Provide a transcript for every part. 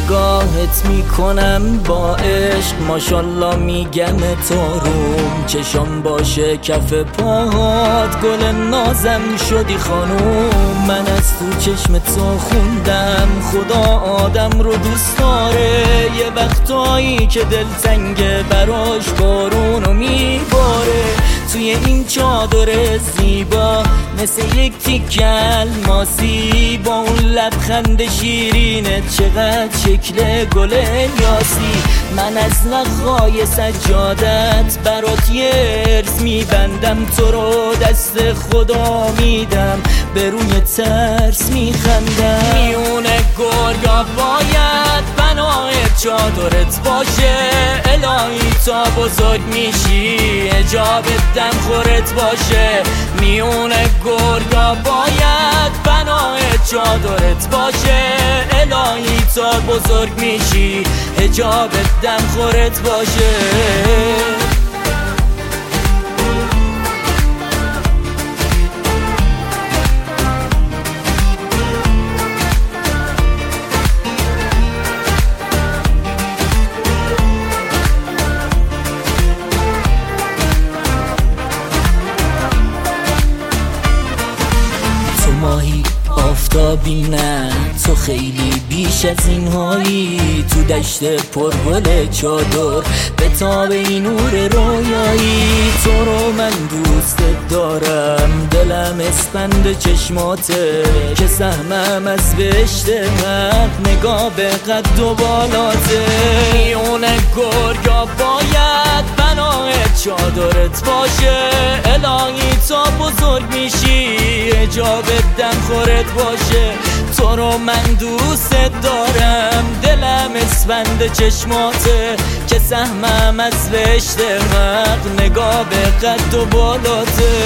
نگاهت میکنم با عشق، ماشالله میگم تاروم، چشام باشه کف پاهات، گل نازم شدی خانوم. من از تو چشم تو خوندم خدا آدم رو دوست داره، یه وقتایی که دل تنگه براش بارونو میباره. توی این چادر زیبا مثل یک تیکه الماسی، با اون لبخند شیرینت چقدر شکل گل یاسی. من از نخای سجادت برات یه ارز میبندم، تو رو دست خدا میدم به روی ترس میخندم. میونه گرگا باید بنای چادرت باشه، الهی تا بزرگ میشی حجابت دم خورت باشه. میونه گرگا باید بنای چادرت باشه، الهی تا بزرگ میشی حجابت دم خورت باشه. ماهی آفتابی نه، تو خیلی بیش از این هایی، تو دشت پرگل چادر به تاب این نور رویایی. تو رو من دوست دارم، دلم اسپند چشماته، که سهمم از بهشت حق نگاه به قد و بالاته. میونه گرگا باید بنای چادرت باشه، الهی تا بزرگ میشی حجابت دم خورت باشه. تو رو من دوست دارم، دلم اسفند چشماته، که سهمم از بهشت حق نگاه به قد و بالاته.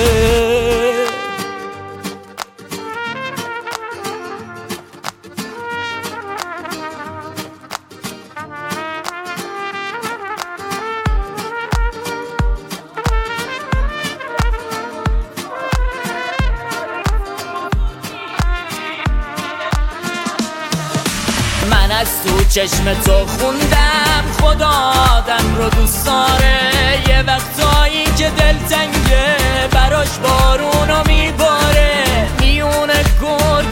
من از تو چشم تو خوندم خدا آدم رو دوست داره، یه وقتایی که دل تنگه براش بارونو میباره. میونه گرگ